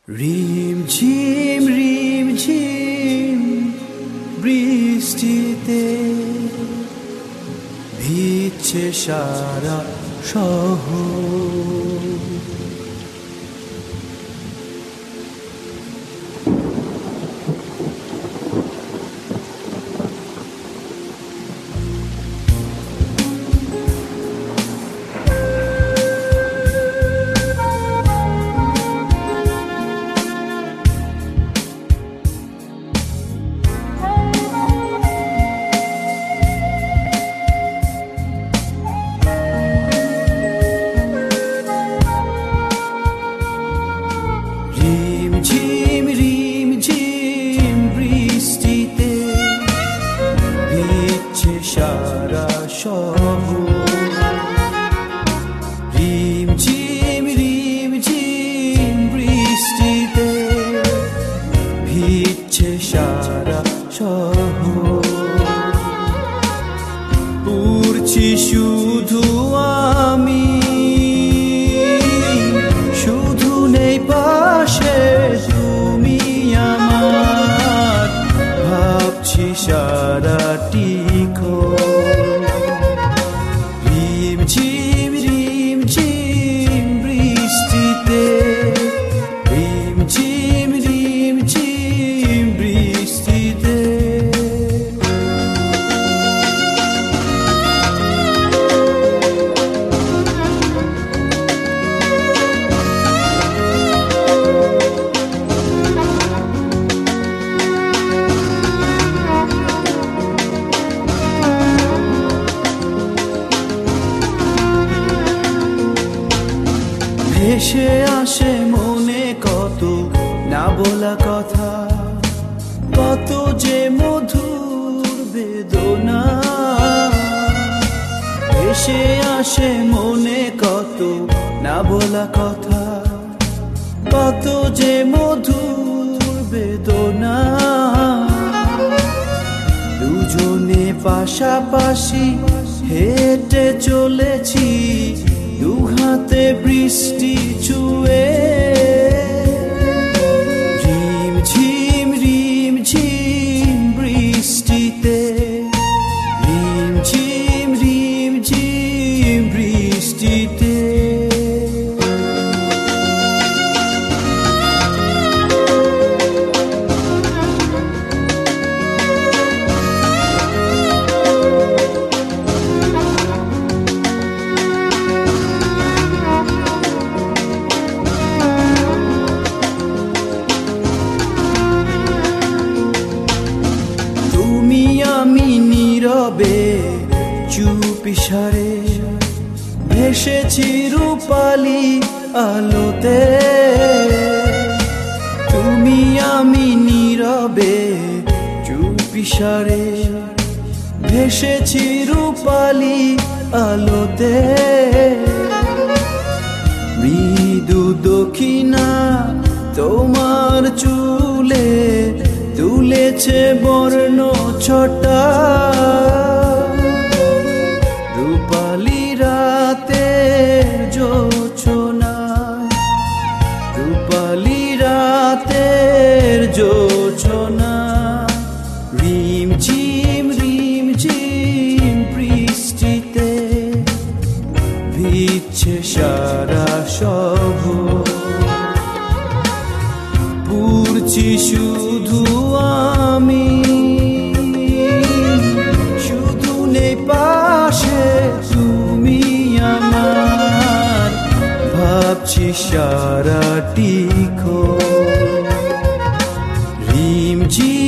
রিমঝিম বৃষ্টিতে ভিজছে সারা শহর। রিমঝিম বৃষ্টিতে ভিজছে সারা শহর। রিমঝিম বৃষ্টিতে ভিজছে সারা শহর। পড়ছি শুধু আমি, শুধু নেই পাশে তুমি আমার, ভাবছি সারাটি রিমঝিম বৃষ্টিতে, রিমঝিম বৃষ্টিতে। ভেসে আসে মনে কত না বলা কথা, কত যে মধুর বেদনা। ভেসে আসে মনে কত না বলা কথা, কত যে মধুর বেদনা। দুজনে পাশাপাশি হেঁটে চলেছি, দু হাতে বৃষ্টি ছুঁয়ে। রিমঝিম বৃষ্টিতে, রিমঝিম বৃষ্টিতে। আমি নীরবে চুপিসারে ভেসেছি রূপালি আলোতে। তুমি আমি নীরবে চুপিসারে ভেসেছি রূপালি আলোতে। মৃদু দক্ষিণা তোমার চুলে তুলেছে বর্ণ ছটা। রূপালি রাতের জোছনা, রূপালি রাতের জোছনা। রিমঝিম বৃষ্টিতে ভিজছে সারা শহর। পড়ছি শুধু আমি, শুধু নেই পাশে তুমি আমার, ভাবছি সারাটি রিমঝিম